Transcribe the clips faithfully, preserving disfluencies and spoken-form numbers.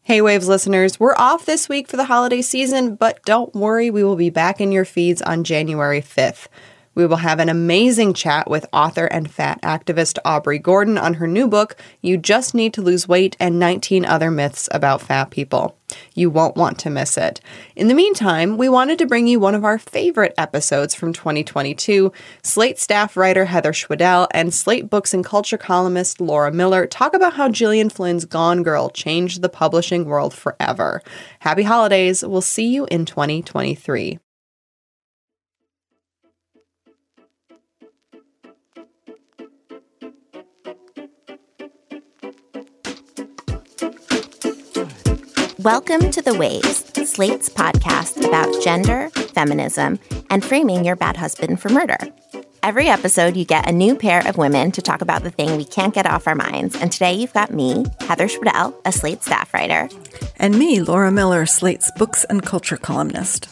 Hey Waves listeners, we're off this week for the holiday season, but don't worry, we will be back in your feeds on January fifth. We will have an amazing chat with author and fat activist Aubrey Gordon on her new book, You Just Need to Lose Weight, and nineteen Other Myths About Fat People. You won't want to miss it. In the meantime, we wanted to bring you one of our favorite episodes from twenty twenty-two. Slate staff writer Heather Schwedel and Slate Books and Culture columnist Laura Miller talk about how Gillian Flynn's Gone Girl changed the publishing world forever. Happy holidays. We'll see you in twenty twenty-three. Welcome to The Waves, Slate's podcast about gender, feminism, and framing your bad husband for murder. Every episode, you get a new pair of women to talk about the thing we can't get off our minds. And today you've got me, Heather Schwedel, a Slate staff writer. And me, Laura Miller, Slate's Books and Culture columnist.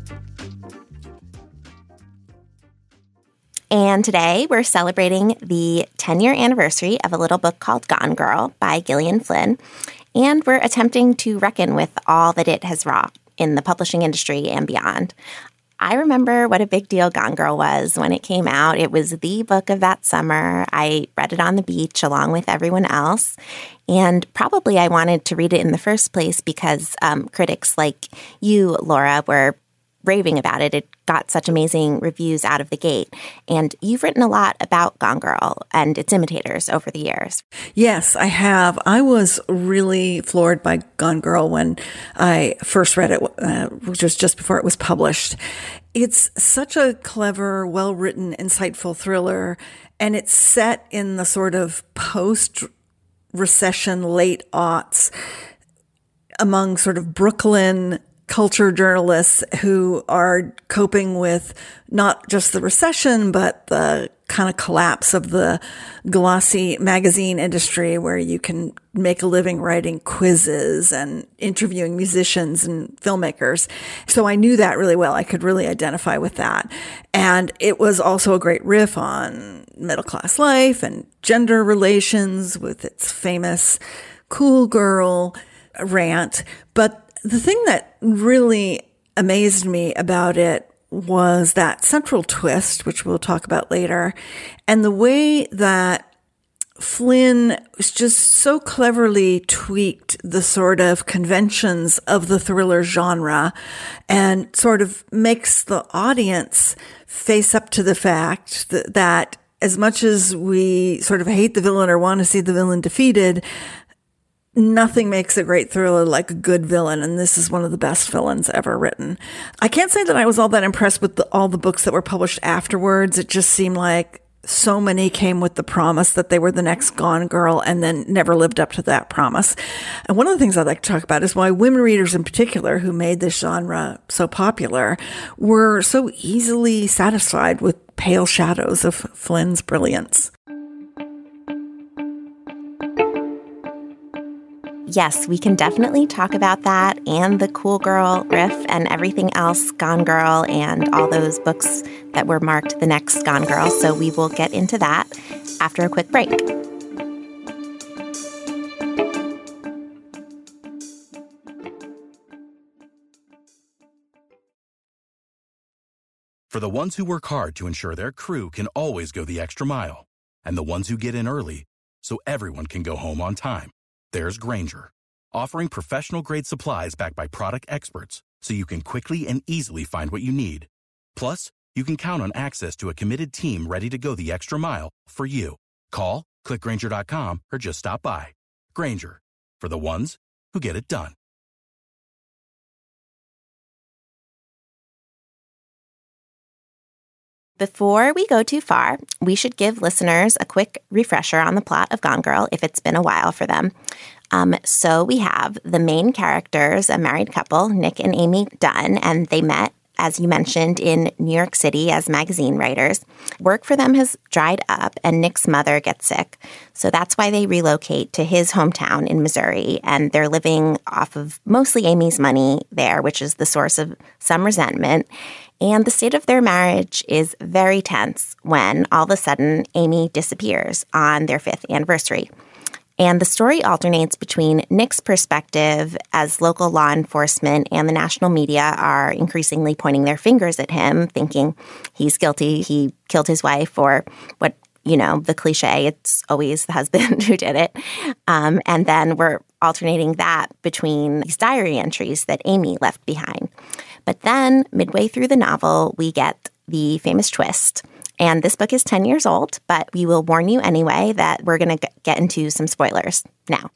And today we're celebrating the ten-year anniversary of a little book called Gone Girl by Gillian Flynn. And we're attempting to reckon with all that it has wrought in the publishing industry and beyond. I remember what a big deal Gone Girl was when it came out. It was the book of that summer. I read it on the beach along with everyone else. And probably I wanted to read it in the first place because um, critics like you, Laura, were raving about it. It got such amazing reviews out of the gate. And you've written a lot about Gone Girl and its imitators over the years. Yes, I have. I was really floored by Gone Girl when I first read it, uh, which was just before it was published. It's such a clever, well-written, insightful thriller, and it's set in the sort of post-recession, late aughts among sort of Brooklyn culture journalists who are coping with not just the recession, but the kind of collapse of the glossy magazine industry where you can make a living writing quizzes and interviewing musicians and filmmakers. So I knew that really well. I could really identify with that. And it was also a great riff on middle-class life and gender relations with its famous cool girl rant. But the thing that really amazed me about it was that central twist, which we'll talk about later, and the way that Flynn was just so cleverly tweaked the sort of conventions of the thriller genre and sort of makes the audience face up to the fact that, that as much as we sort of hate the villain or want to see the villain defeated, nothing makes a great thriller like a good villain, and this is one of the best villains ever written. I can't say that I was all that impressed with the, all the books that were published afterwards. It just seemed like so many came with the promise that they were the next Gone Girl and then never lived up to that promise. And one of the things I'd like to talk about is why women readers in particular, who made this genre so popular, were so easily satisfied with pale shadows of Flynn's brilliance. Yes, we can definitely talk about that and the cool girl riff and everything else Gone Girl and all those books that were marked the next Gone Girl. So we will get into that after a quick break. For the ones who work hard to ensure their crew can always go the extra mile, and the ones who get in early so everyone can go home on time, there's Grainger, offering professional-grade supplies backed by product experts so you can quickly and easily find what you need. Plus, you can count on access to a committed team ready to go the extra mile for you. Call, click Grainger dot com, or just stop by. Grainger, for the ones who get it done. Before we go too far, we should give listeners a quick refresher on the plot of Gone Girl if it's been a while for them. Um, so we have the main characters, a married couple, Nick and Amy Dunn, and they met, as you mentioned, in New York City as magazine writers. Work for them has dried up, and Nick's mother gets sick. So that's why they relocate to his hometown in Missouri, and they're living off of mostly Amy's money there, which is the source of some resentment. And the state of their marriage is very tense when all of a sudden Amy disappears on their fifth anniversary. And the story alternates between Nick's perspective as local law enforcement and the national media are increasingly pointing their fingers at him, thinking he's guilty, he killed his wife, or what, you know, the cliche, it's always the husband who did it. Um, and then we're alternating that between these diary entries that Amy left behind. But then midway through the novel, we get the famous twist. And this book is ten years old, but we will warn you anyway that we're going to get into some spoilers now.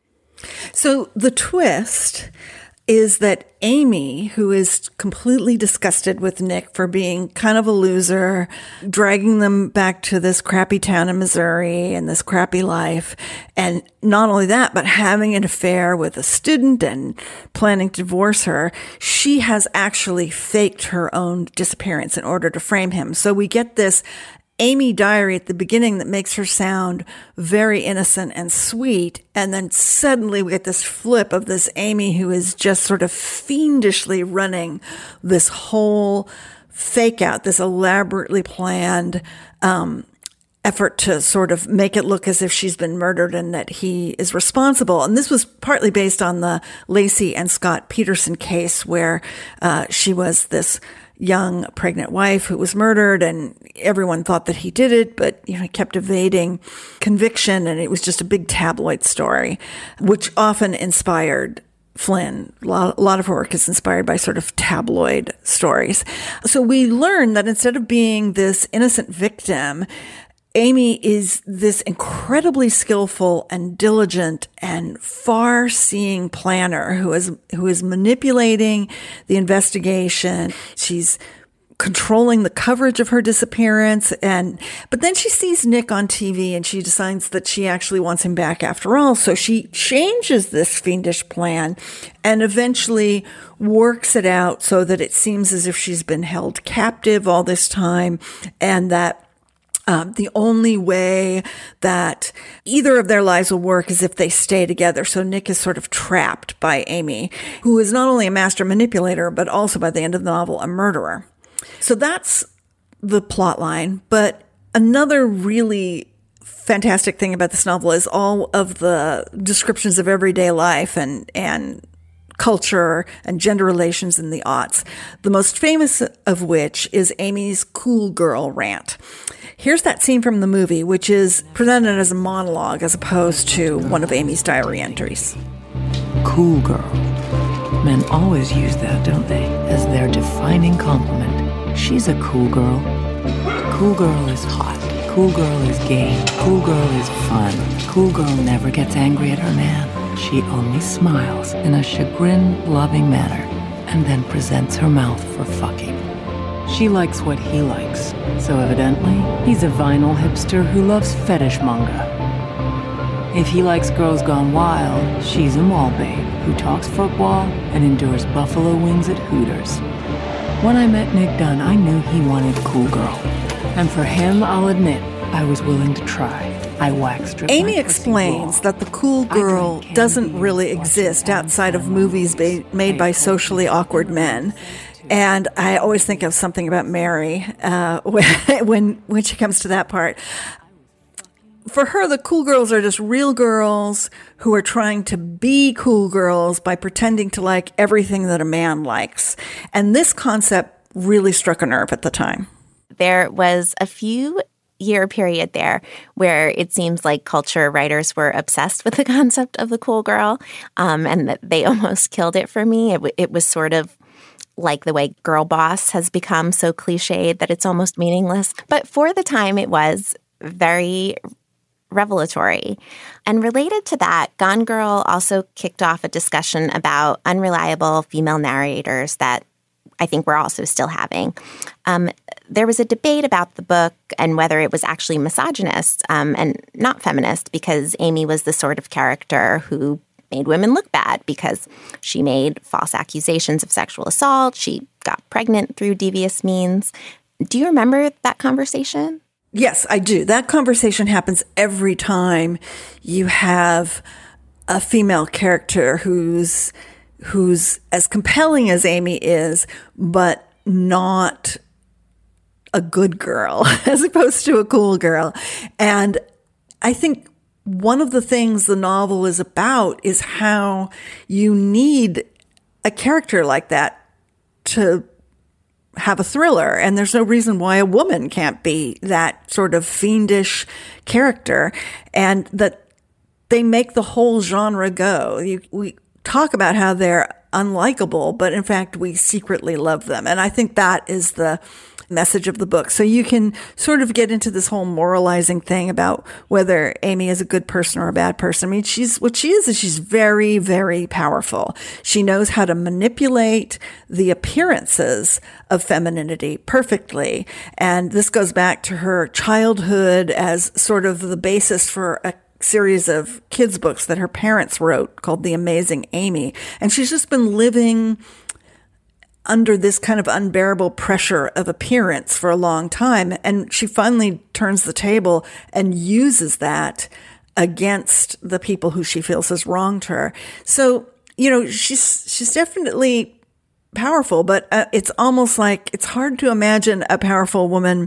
So the twist is that Amy, who is completely disgusted with Nick for being kind of a loser, dragging them back to this crappy town in Missouri and this crappy life, and not only that, but having an affair with a student and planning to divorce her, she has actually faked her own disappearance in order to frame him. So we get this Amy diary at the beginning that makes her sound very innocent and sweet. And then suddenly we get this flip of this Amy who is just sort of fiendishly running this whole fake out, this elaborately planned, um, effort to sort of make it look as if she's been murdered and that he is responsible. And this was partly based on the Lacey and Scott Peterson case where, uh, she was this young pregnant wife who was murdered, and everyone thought that he did it, but, you know, he kept evading conviction, and it was just a big tabloid story, which often inspired Flynn. A lot, a lot of her work is inspired by sort of tabloid stories. So we learn that instead of being this innocent victim, Amy is this incredibly skillful and diligent and far-seeing planner who is who is manipulating the investigation. She's controlling the coverage of her disappearance, and but then she sees Nick on T V and she decides that she actually wants him back after all. So she changes this fiendish plan and eventually works it out so that it seems as if she's been held captive all this time, and that Um, the only way that either of their lives will work is if they stay together. So Nick is sort of trapped by Amy, who is not only a master manipulator, but also by the end of the novel, a murderer. So that's the plot line. But another really fantastic thing about this novel is all of the descriptions of everyday life and, and culture and gender relations in the aughts. The most famous of which is Amy's cool girl rant. Here's that scene from the movie, which is presented as a monologue as opposed to one of Amy's diary entries. Cool girl. Men always use that, don't they, as their defining compliment. She's a cool girl. Cool girl is hot. Cool girl is game. Cool girl is fun. Cool girl never gets angry at her man. She only smiles in a chagrin-loving manner and then presents her mouth for fucking. She likes what he likes, so evidently, he's a vinyl hipster who loves fetish manga. If he likes Girls Gone Wild, she's a mall babe who talks football and endures buffalo wings at Hooters. When I met Nick Dunn, I knew he wanted cool girl. And for him, I'll admit, I was willing to try. I waxed Amy explains that the cool girl doesn't really exist outside of movies ba- made by socially awkward men. And I always think of Something About Mary uh, when when she comes to that part. For her, the cool girls are just real girls who are trying to be cool girls by pretending to like everything that a man likes. And this concept really struck a nerve at the time. There was a few year period there where it seems like culture writers were obsessed with the concept of the cool girl, um, and that they almost killed it for me. It, w- it was sort of like the way girl boss has become so cliched that it's almost meaningless. But for the time, it was very revelatory. And related to that, Gone Girl also kicked off a discussion about unreliable female narrators that I think we're also still having. Um, there was a debate about the book and whether it was actually misogynist um, and not feminist, because Amy was the sort of character who made women look bad because she made false accusations of sexual assault. She got pregnant through devious means. Do you remember that conversation? Yes, I do. That conversation happens every time you have a female character who's who's as compelling as Amy is, but not a good girl as opposed to a cool girl. And I think one of the things the novel is about is how you need a character like that to have a thriller. And there's no reason why a woman can't be that sort of fiendish character, and that they make the whole genre go. You, we talk about how they're unlikable, but in fact, we secretly love them. And I think that is the message of the book. So you can sort of get into this whole moralizing thing about whether Amy is a good person or a bad person. I mean, she's, what she is, is she's very, very powerful. She knows how to manipulate the appearances of femininity perfectly. And this goes back to her childhood as sort of the basis for a series of kids' books that her parents wrote called The Amazing Amy. And she's just been living under this kind of unbearable pressure of appearance for a long time. And she finally turns the table and uses that against the people who she feels has wronged her. So, you know, she's, she's definitely powerful, but uh, it's almost like it's hard to imagine a powerful woman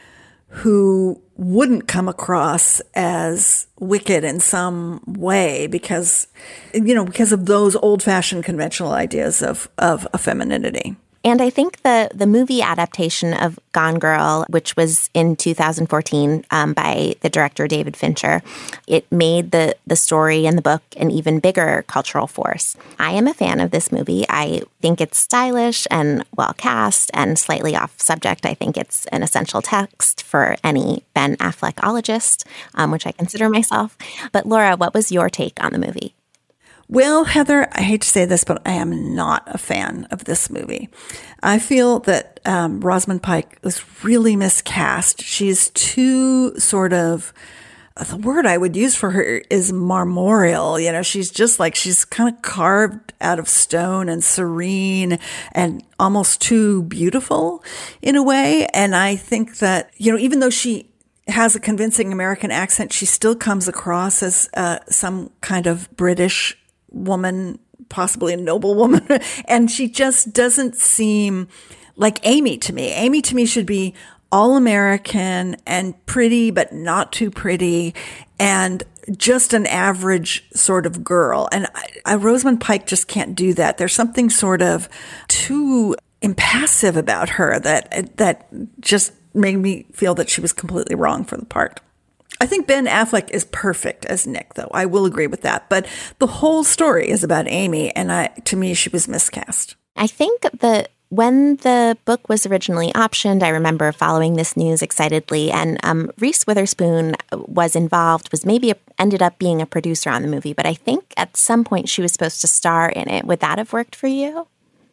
who wouldn't come across as wicked in some way because, you know, because of those old-fashioned conventional ideas of, of, of femininity. And I think the the movie adaptation of Gone Girl, which was in two thousand fourteen um, by the director David Fincher, it made the, the story and the book an even bigger cultural force. I am a fan of this movie. I think it's stylish and well cast and slightly off subject. I think it's an essential text for any Ben Affleckologist, um, which I consider myself. But Laura, what was your take on the movie? Well, Heather, I hate to say this, but I am not a fan of this movie. I feel that um, Rosamund Pike was really miscast. She's too sort of, the word I would use for her is marmoreal. You know, she's just like, she's kind of carved out of stone and serene and almost too beautiful in a way. And I think that, you know, even though she has a convincing American accent, she still comes across as uh, some kind of British woman, possibly a noble woman. And she just doesn't seem like Amy to me. Amy to me should be all American and pretty, but not too pretty, and just an average sort of girl. And I, I, Rosamund Pike just can't do that. There's something sort of too impassive about her that, that just made me feel that she was completely wrong for the part. I think Ben Affleck is perfect as Nick, though. I will agree with that. But the whole story is about Amy, and I, to me, she was miscast. I think the when the book was originally optioned, I remember following this news excitedly, and um, Reese Witherspoon was involved, was maybe a, ended up being a producer on the movie, but I think at some point she was supposed to star in it. Would that have worked for you?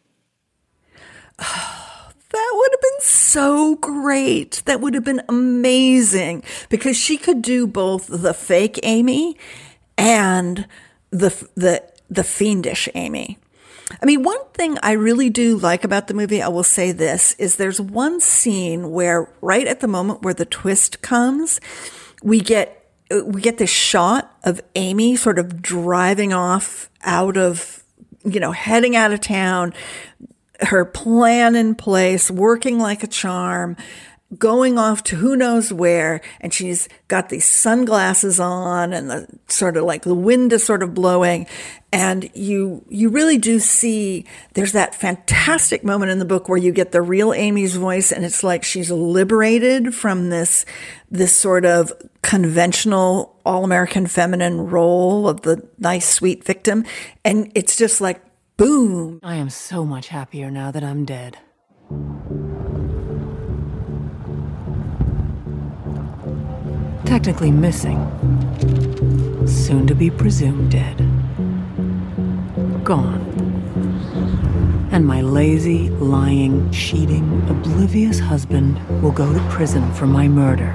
That would have been so great. That would have been amazing because she could do both the fake Amy and the the the fiendish Amy. I mean, one thing I really do like about the movie, I will say this, is there's one scene where right at the moment where the twist comes, we get we get this shot of Amy sort of driving off out of, you know, heading out of town, her plan in place, working like a charm, going off to who knows where. And she's got these sunglasses on and the sort of like the wind is sort of blowing. And you, you really do see there's that fantastic moment in the book where you get the real Amy's voice. And it's like she's liberated from this, this sort of conventional all-American feminine role of the nice, sweet victim. And it's just like, boom. I am so much happier now that I'm dead. Technically missing. Soon to be presumed dead. Gone. And my lazy, lying, cheating, oblivious husband will go to prison for my murder.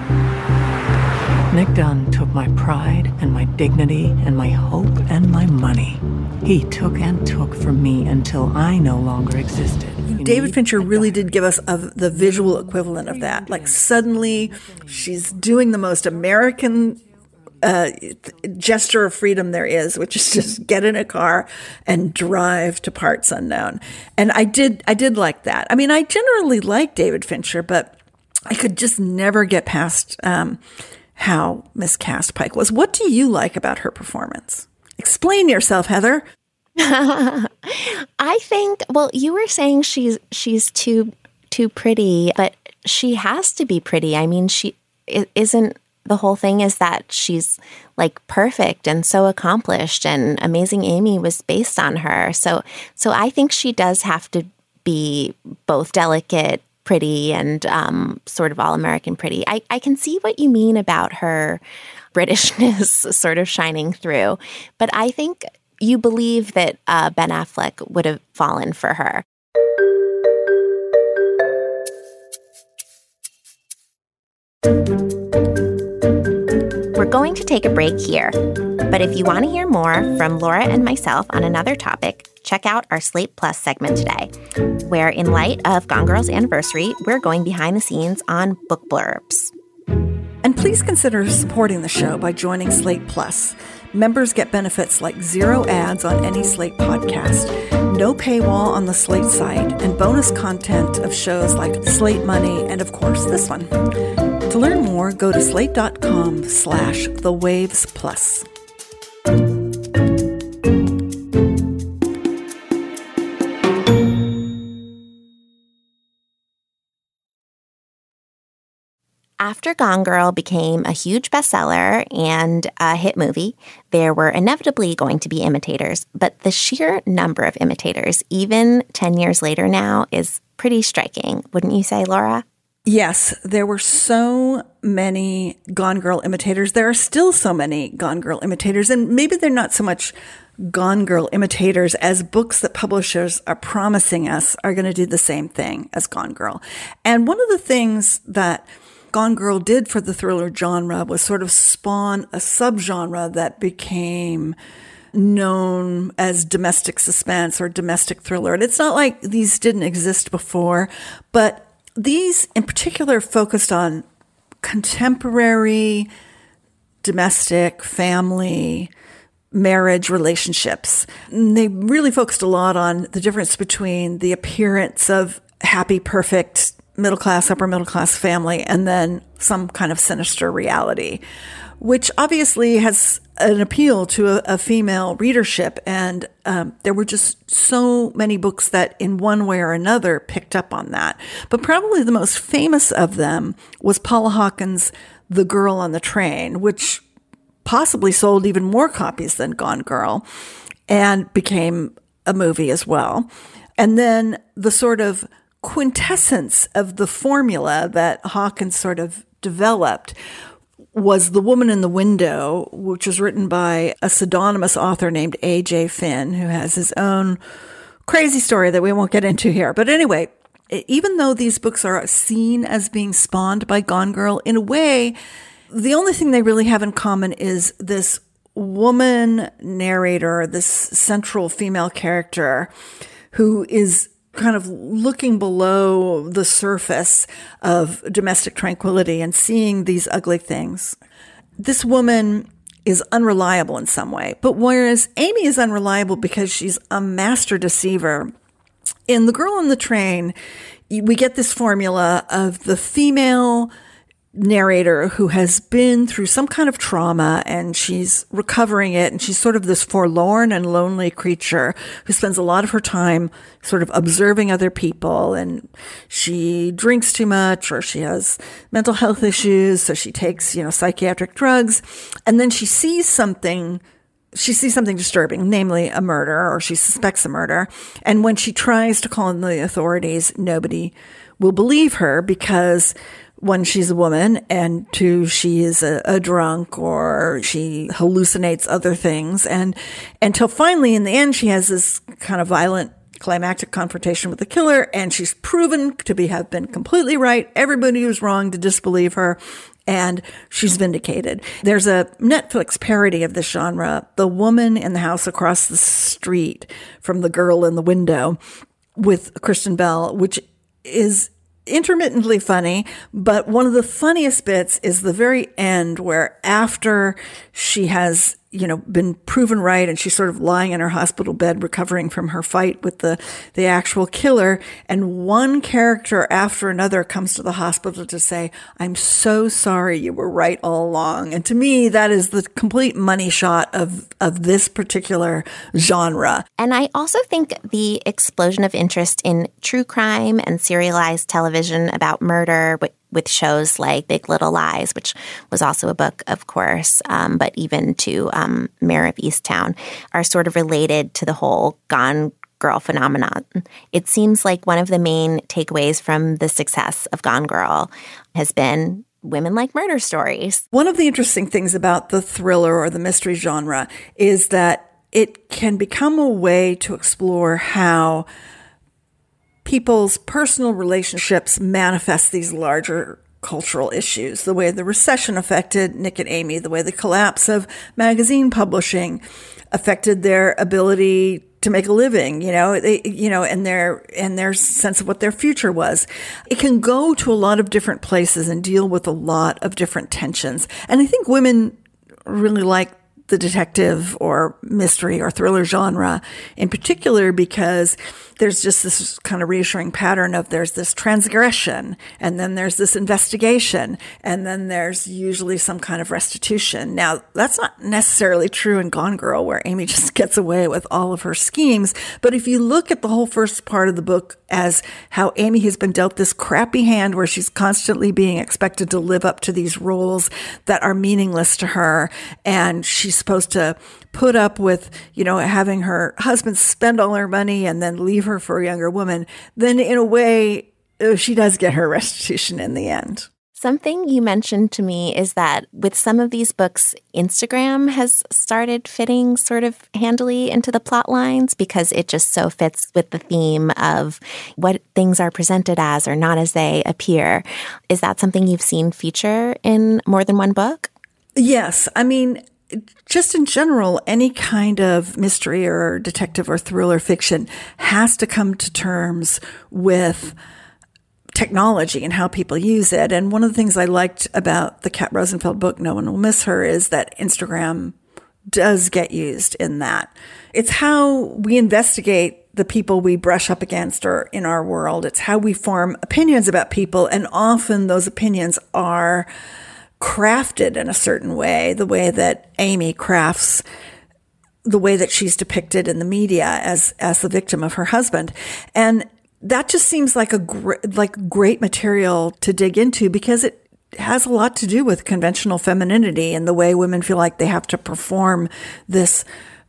Nick Dunn took my pride and my dignity and my hope and my money. He took and took from me until I no longer existed. David Fincher really did give us a, the visual equivalent of that. Like suddenly she's doing the most American uh, gesture of freedom there is, which is just get in a car and drive to parts unknown. And I did, I did like that. I mean, I generally like David Fincher, but I could just never get past um, how miscast Pike was. What do you like about her performance? Explain yourself, Heather. I think, well, you were saying she's she's too too pretty, but she has to be pretty. I mean, she isn't, the whole thing is that she's like perfect and so accomplished, and Amazing Amy was based on her. So so I think she does have to be both delicate, pretty, and um, sort of all-American pretty. I, I can see what you mean about her Britishness sort of shining through, but I think you believe that uh, Ben Affleck would have fallen for her. We're going to take a break here, but if you want to hear more from Laura and myself on another topic, check out our Slate Plus segment today, where in light of Gone Girl's anniversary, we're going behind the scenes on book blurbs. And please consider supporting the show by joining Slate Plus. Members get benefits like zero ads on any Slate podcast, no paywall on the Slate site, and bonus content of shows like Slate Money and, of course, this one. To learn more, go to slate.com slash the waves plus. After Gone Girl became a huge bestseller and a hit movie, there were inevitably going to be imitators. But the sheer number of imitators, even ten years later now, is pretty striking. Wouldn't you say, Laura? Yes, there were so many Gone Girl imitators. There are still so many Gone Girl imitators. And maybe they're not so much Gone Girl imitators as books that publishers are promising us are going to do the same thing as Gone Girl. And one of the things that Gone Girl did for the thriller genre was sort of spawn a subgenre that became known as domestic suspense or domestic thriller. And it's not like these didn't exist before, but these in particular focused on contemporary domestic family marriage relationships. And they really focused a lot on the difference between the appearance of happy, perfect middle class, upper middle class family, and then some kind of sinister reality, which obviously has an appeal to a, a female readership. And um, there were just so many books that in one way or another picked up on that. But probably the most famous of them was Paula Hawkins' The Girl on the Train, which possibly sold even more copies than Gone Girl and became a movie as well. And then the sort of quintessence of the formula that Hawkins sort of developed was The Woman in the Window, which was written by a pseudonymous author named A J Finn, who has his own crazy story that we won't get into here. But anyway, even though these books are seen as being spawned by Gone Girl, in a way, the only thing they really have in common is this woman narrator, this central female character who is kind of looking below the surface of domestic tranquility and seeing these ugly things. This woman is unreliable in some way, but whereas Amy is unreliable because she's a master deceiver, in The Girl on the Train, we get this formula of the female narrator who has been through some kind of trauma and she's recovering it, and she's sort of this forlorn and lonely creature who spends a lot of her time sort of observing other people, and she drinks too much or she has mental health issues, so she takes, you know, psychiatric drugs, and then she sees something She sees something disturbing, namely a murder, or she suspects a murder. And when she tries to call in the authorities, nobody will believe her because one, she's a woman, and two, she is a, a drunk, or she hallucinates other things. And until finally, in the end, she has this kind of violent climactic confrontation with the killer, and she's proven to be have been completely right. Everybody was wrong to disbelieve her, and she's vindicated. There's a Netflix parody of this genre, The Woman in the House Across the Street from The Girl in the Window, with Kristen Bell, which is intermittently funny, but one of the funniest bits is the very end, where after she has, you know, been proven right, and she's sort of lying in her hospital bed recovering from her fight with the, the actual killer. And one character after another comes to the hospital to say, I'm so sorry, you were right all along. And to me, that is the complete money shot of, of this particular genre. And I also think the explosion of interest in true crime and serialized television about murder with with shows like Big Little Lies, which was also a book, of course, um, but even to um, Mare of Easttown, are sort of related to the whole Gone Girl phenomenon. It seems like one of the main takeaways from the success of Gone Girl has been women like murder stories. One of the interesting things about the thriller or the mystery genre is that it can become a way to explore how people's personal relationships manifest these larger cultural issues, the way the recession affected Nick and Amy, the way the collapse of magazine publishing affected their ability to make a living, you know, they, you know, and their, and their sense of what their future was. It can go to a lot of different places and deal with a lot of different tensions. And I think women really like the detective or mystery or thriller genre in particular, because there's just this kind of reassuring pattern of there's this transgression, and then there's this investigation, and then there's usually some kind of restitution. Now, that's not necessarily true in Gone Girl, where Amy just gets away with all of her schemes. But if you look at the whole first part of the book as how Amy has been dealt this crappy hand where she's constantly being expected to live up to these roles that are meaningless to her, and she's supposed to put up with, you know, having her husband spend all her money and then leave her for a younger woman, then in a way, she does get her restitution in the end. Something you mentioned to me is that with some of these books, Instagram has started fitting sort of handily into the plot lines because it just so fits with the theme of what things are presented as or not as they appear. Is that something you've seen feature in more than one book? Yes. I mean, just in general, any kind of mystery or detective or thriller fiction has to come to terms with technology and how people use it. And one of the things I liked about the Kat Rosenfeld book, No One Will Miss Her, is that Instagram does get used in that. It's how we investigate the people we brush up against or in our world. It's how we form opinions about people. And often those opinions are crafted in a certain way, the way that Amy crafts the way that she's depicted in the media as as the victim of her husband. And that just seems like a gr- like great material to dig into, because it has a lot to do with conventional femininity and the way women feel like they have to perform this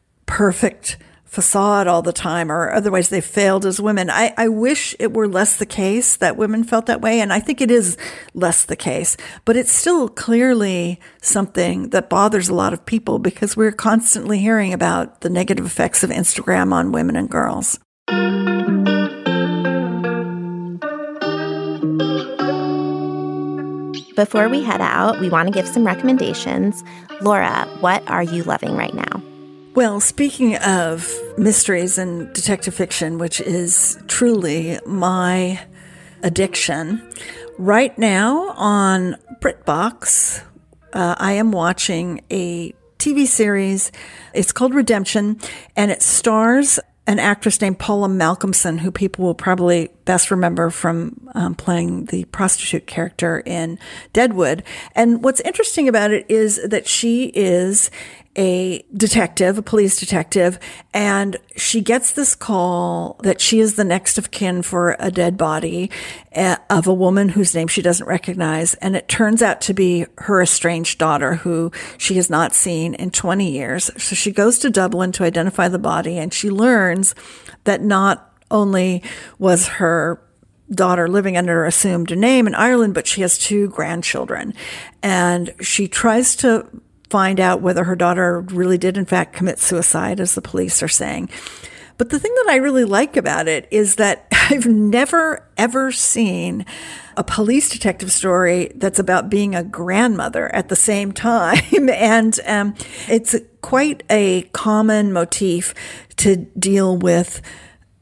perfect facade all the time, or otherwise they failed as women. I, I wish it were less the case that women felt that way, and I think it is less the case, but it's still clearly something that bothers a lot of people because we're constantly hearing about the negative effects of Instagram on women and girls. Before we head out, we want to give some recommendations. Laura, what are you loving right now? Well, speaking of mysteries and detective fiction, which is truly my addiction, right now on BritBox, uh, I am watching a T V series. It's called Redemption, and it stars an actress named Paula Malcolmson, who people will probably best remember from um, playing the prostitute character in Deadwood. And what's interesting about it is that she is a detective, a police detective, and she gets this call that she is the next of kin for a dead body uh, of a woman whose name she doesn't recognize. And it turns out to be her estranged daughter, who she has not seen in twenty years. So she goes to Dublin to identify the body, and she learns that not only was her daughter living under her assumed name in Ireland, but she has two grandchildren. And she tries to find out whether her daughter really did, in fact, commit suicide, as the police are saying. But the thing that I really like about it is that I've never, ever seen a police detective story that's about being a grandmother at the same time. And um, it's quite a common motif to deal with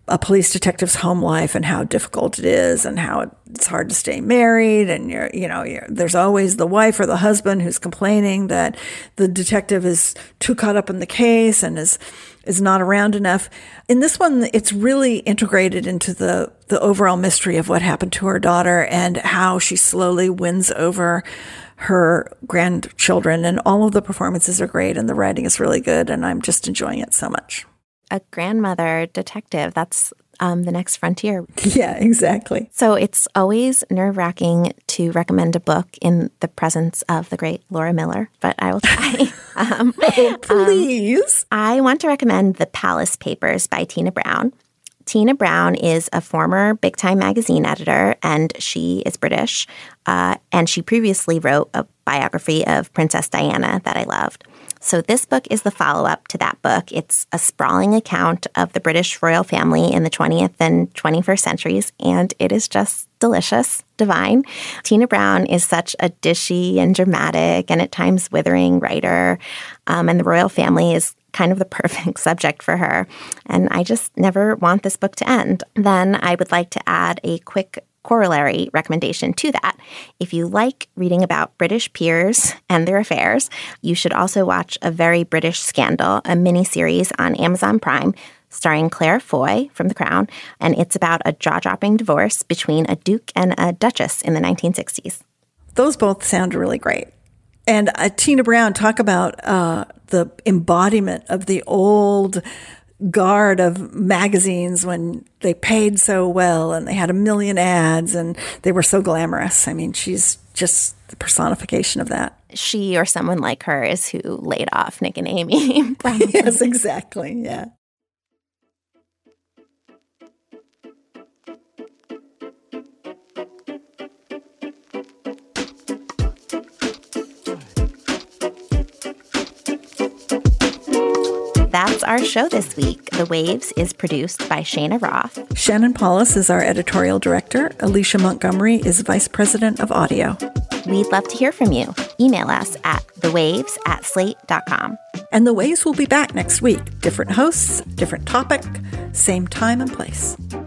a police detective's home life and how difficult it is and how it's hard to stay married. And you're, you know, you're, there's always the wife or the husband who's complaining that the detective is too caught up in the case and is, is not around enough. In this one, it's really integrated into the, the overall mystery of what happened to her daughter and how she slowly wins over her grandchildren. And all of the performances are great and the writing is really good. And I'm just enjoying it so much. A grandmother detective. That's um, the next frontier. Yeah, exactly. So it's always nerve-wracking to recommend a book in the presence of the great Laura Miller, but I will try. um, oh, please. Um, I want to recommend The Palace Papers by Tina Brown. Tina Brown is a former Big Time magazine editor, and she is British. Uh, and she previously wrote a biography of Princess Diana that I loved. So this book is the follow-up to that book. It's a sprawling account of the British royal family in the twentieth and twenty-first centuries, and it is just delicious, divine. Tina Brown is such a dishy and dramatic and at times withering writer, um, and the royal family is kind of the perfect subject for her. And I just never want this book to end. Then I would like to add a quick corollary recommendation to that. If you like reading about British peers and their affairs, you should also watch A Very British Scandal, a miniseries on Amazon Prime starring Claire Foy from The Crown, and it's about a jaw-dropping divorce between a duke and a duchess in the nineteen sixties. Those both sound really great. And uh, Tina Brown, talk about uh, the embodiment of the old guard of magazines when they paid so well and they had a million ads and they were so glamorous. I mean, she's just the personification of that. She or someone like her is who laid off Nick and Amy. Yes, exactly. Yeah. That's our show this week. The Waves is produced by Shana Roth. Shannon Paulus is our editorial director. Alicia Montgomery is vice president of audio. We'd love to hear from you. Email us at thewaves at slate dot com. And The Waves will be back next week. Different hosts, different topic, same time and place.